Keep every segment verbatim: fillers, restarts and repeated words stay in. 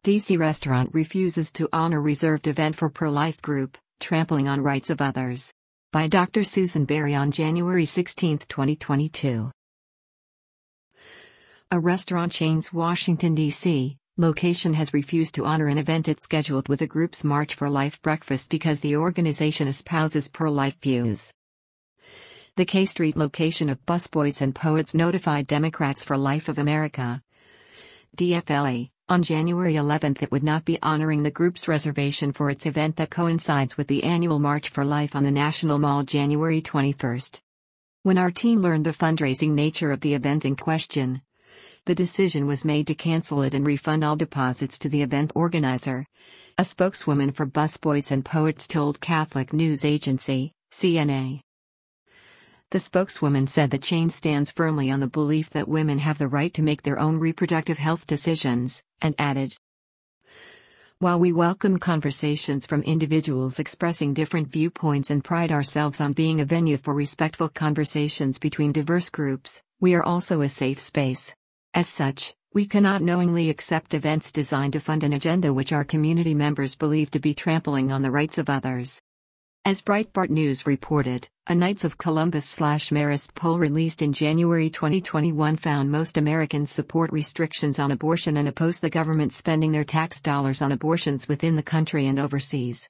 D C restaurant refuses to honor reserved event for pro-life group, trampling on rights of others. By Doctor Susan Berry on January sixteenth, twenty twenty-two. A restaurant chain's Washington, D C location has refused to honor an event it scheduled with the group's March for Life breakfast because the organization espouses pro-life views. The K Street location of Busboys and Poets notified Democrats for Life of America, D F L A, on January eleventh it would not be honoring the group's reservation for its event that coincides with the annual March for Life on the National Mall January twenty-first. When our team learned the fundraising nature of the event in question, the decision was made to cancel it and refund all deposits to the event organizer, a spokeswoman for Busboys and Poets told Catholic news agency, C N A. The spokeswoman said the chain stands firmly on the belief that women have the right to make their own reproductive health decisions, and added, "While we welcome conversations from individuals expressing different viewpoints and pride ourselves on being a venue for respectful conversations between diverse groups, we are also a safe space. As such, we cannot knowingly accept events designed to fund an agenda which our community members believe to be trampling on the rights of others." As Breitbart News reported, a Knights of Columbus/Marist poll released in January twenty twenty-one found most Americans support restrictions on abortion and oppose the government spending their tax dollars on abortions within the country and overseas.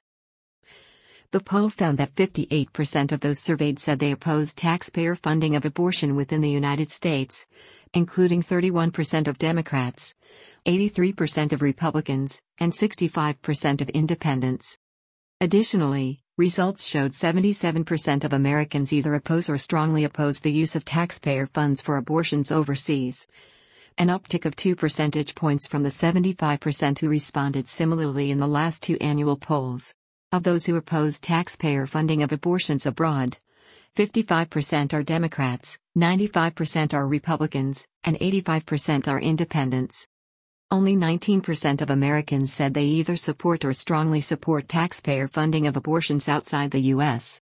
The poll found that fifty-eight percent of those surveyed said they oppose taxpayer funding of abortion within the United States, including thirty-one percent of Democrats, eighty-three percent of Republicans, and sixty-five percent of independents. Additionally, results showed seventy-seven percent of Americans either oppose or strongly oppose the use of taxpayer funds for abortions overseas, an uptick of two percentage points from the seventy-five percent who responded similarly in the last two annual polls. Of those who oppose taxpayer funding of abortions abroad, fifty-five percent are Democrats, ninety-five percent are Republicans, and eighty-five percent are independents. Only nineteen percent of Americans said they either support or strongly support taxpayer funding of abortions outside the U S.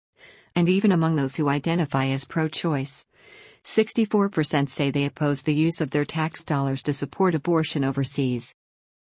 And even among those who identify as pro-choice, sixty-four percent say they oppose the use of their tax dollars to support abortion overseas.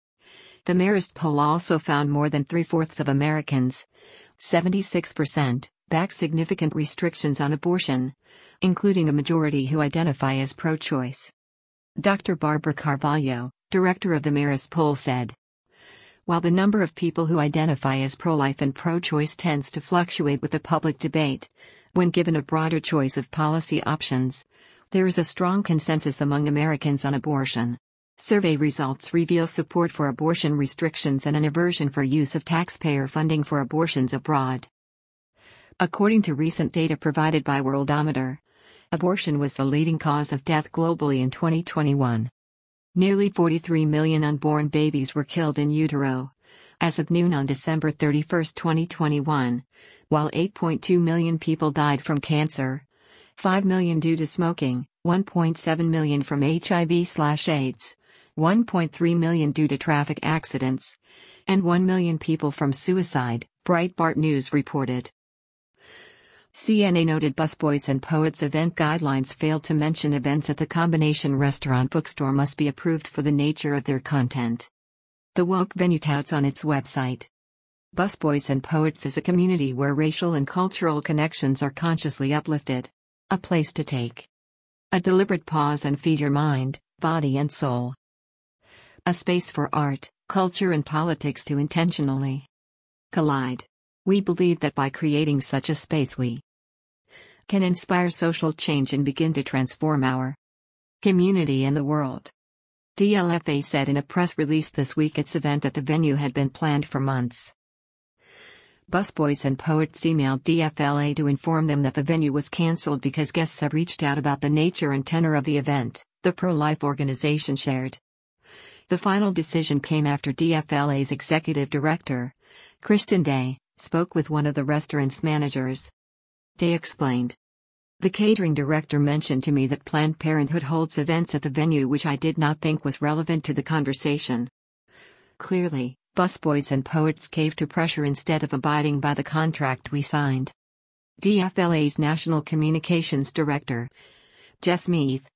The Marist poll also found more than three-fourths of Americans, seventy-six percent, back significant restrictions on abortion, including a majority who identify as pro-choice. Doctor Barbara Carvalho, director of the Marist poll, said, "While the number of people who identify as pro-life and pro-choice tends to fluctuate with the public debate, when given a broader choice of policy options, there is a strong consensus among Americans on abortion. Survey results reveal support for abortion restrictions and an aversion for use of taxpayer funding for abortions abroad." According to recent data provided by Worldometer, abortion was the leading cause of death globally in twenty twenty-one. Nearly forty-three million unborn babies were killed in utero, as of noon on December thirty-first, twenty twenty-one, while eight point two million people died from cancer, five million due to smoking, one point seven million from H I V/AIDS, one point three million due to traffic accidents, and one million people from suicide, Breitbart News reported. C N A noted Busboys and Poets event guidelines failed to mention events at the combination restaurant bookstore must be approved for the nature of their content. The woke venue touts on its website, Busboys and Poets is a community where racial and cultural connections are consciously uplifted. A place to take a deliberate pause and feed your mind, body and soul. A space for art, culture and politics to intentionally collide. We believe that by creating such a space we can inspire social change and begin to transform our community and the world. D L F A said in a press release this week its event at the venue had been planned for months. Busboys and Poets emailed D F L A to inform them that the venue was cancelled because guests have reached out about the nature and tenor of the event, the pro-life organization shared. The final decision came after D F L A's executive director, Kristen Day, spoke with one of the restaurant's managers. Day explained, "The catering director mentioned to me that Planned Parenthood holds events at the venue which I did not think was relevant to the conversation. Clearly, Busboys and Poets caved to pressure instead of abiding by the contract we signed." D F L A's National Communications Director, Jess Meath,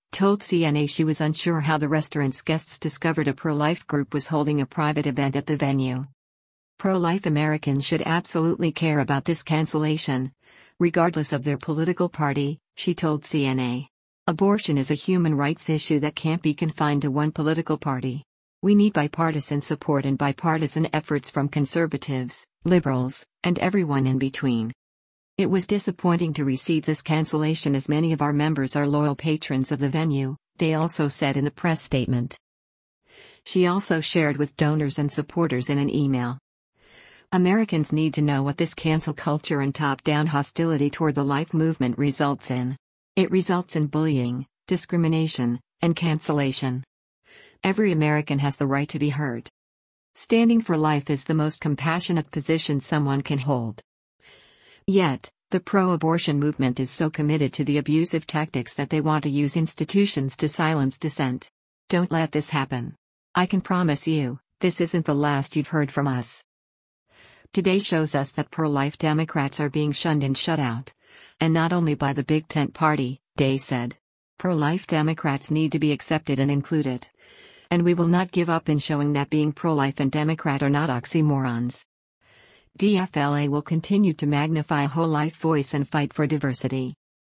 told C N A she was unsure how the restaurant's guests discovered a pro-life group was holding a private event at the venue. Pro-life Americans should absolutely care about this cancellation, regardless of their political party, she told C N A. Abortion is a human rights issue that can't be confined to one political party. We need bipartisan support and bipartisan efforts from conservatives, liberals, and everyone in between. It was disappointing to receive this cancellation as many of our members are loyal patrons of the venue, Day also said in the press statement. She also shared with donors and supporters in an email. Americans need to know what this cancel culture and top-down hostility toward the life movement results in. It results in bullying, discrimination, and cancellation. Every American has the right to be heard. Standing for life is the most compassionate position someone can hold. Yet, the pro-abortion movement is so committed to the abusive tactics that they want to use institutions to silence dissent. Don't let this happen. I can promise you, this isn't the last you've heard from us. Today shows us that pro-life Democrats are being shunned and shut out. And not only by the Big Tent Party, Day said. Pro-life Democrats need to be accepted and included. And we will not give up in showing that being pro-life and Democrat are not oxymorons. D F L A will continue to magnify whole life voice and fight for diversity.